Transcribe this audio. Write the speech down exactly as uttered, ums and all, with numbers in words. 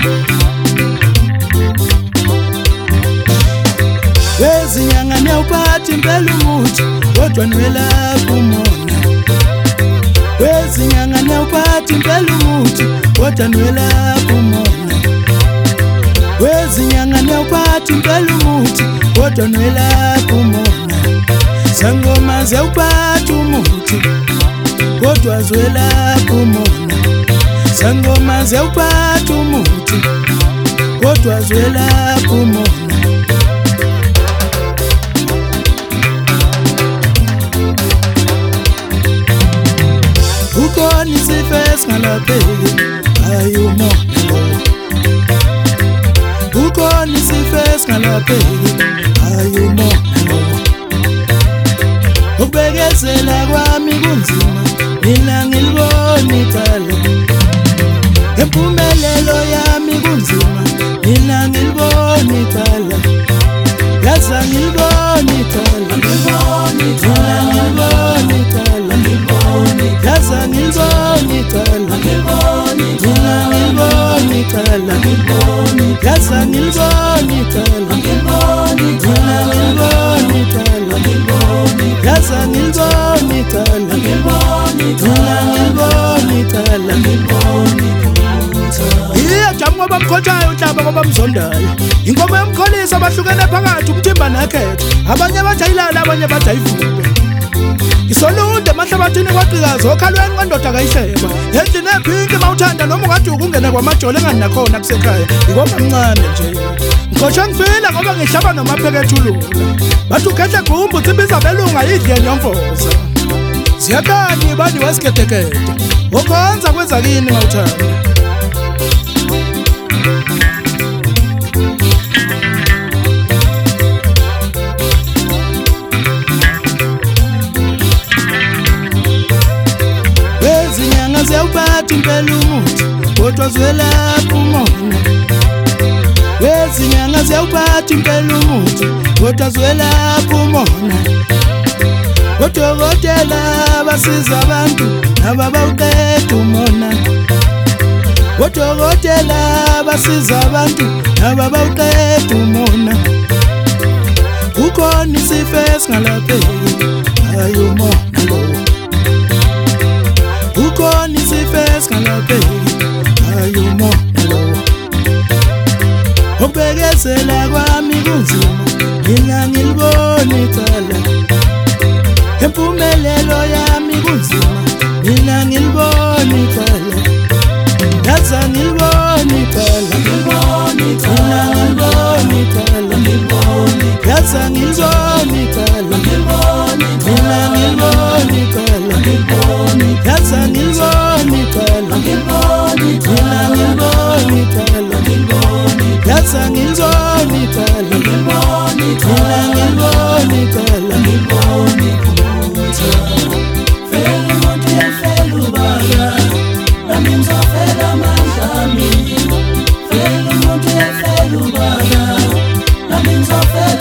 Wezinyanga newuphathi impela umuthi kodwa nwelapha umona. Wezinyanga newuphathi impela umuthi kodwa nwelapha umona. Wezinyanga newuphathi impela umuthi kodwa nwelapha umona. Sangoma zewuphathi umuthi kodwa zwelapha umona. Sangoma zewuphathi umuthi kodwa zwelapha umona. Ukhona isifo esingalapheki hayi umona lo. Ukhona isifo esingalapheki hayi umona lo. Ukubekezela kwami kunzima mina ngilibona icala. Impumelelo yami kunzima mina ngilibona icala. Yaza ngilibona icala. Ngilibona icala. Ngilibona icala. Yaza ngilibona icala. Ngilibona icala. Yaza ngilibona icala. Ngilibona icala. Yaza ngilibona icala. Ngilibona icala. Iya jamu abamkhotshayo uhlaba kwabamzondayo. Inkomo yomkholisa abahlukene phakathi umthimba nakhetho. Abanye bajayilala abanye bajayivube. Isolunde emahlabathini kwaqikaza okhalweni kwandoda kayihleba. Endlini ephinki mawuthanda noma ungaduka ungena kwamajole engani nakhona kusekhaya. Ngikoma mncane nje. Ngikhotsha ngifila ngoba ngihlaba nomaphekethulula. Bathi ukhehle gumbu tsibiza belunga yidle nyomfoza. Ziyakani bani wasigedegede. Okhonza kwenza kini mawuthanda. Wezinyanga zewuphathi impela umuthi kodwa zwelapha umona. Wezinyanga zewuphathi impela umuthi kodwa zwelapha umona. Odokotela basiza abantu nabo bawuqeda umona. Odokotela basiza abantu nabo bawuqeda umona. Ukhona isifo esingalapheki hayi umona lo. Ukhona isifo esingalapheki hayi umona lo. Ukubekezela kwami kunzima mina ngilibona icala. Impumelelo yami kunzima mina ngilibona icala. Yaza ngilibona icala. Ngilibona icala. Ngilibona icala. Yaza ngilibona icala. Ngilibona icala. Ngilibona icala. Yaza ngilibona icala. Ngilibona icala. Ngilibona icala. Yaza ngilibona icala. Ngilibona icala. Ngilibona icala. Fela umuntu yafela ubala nami ngizofela amandla ami. Fela umuntu yafela ubala nami ngizofela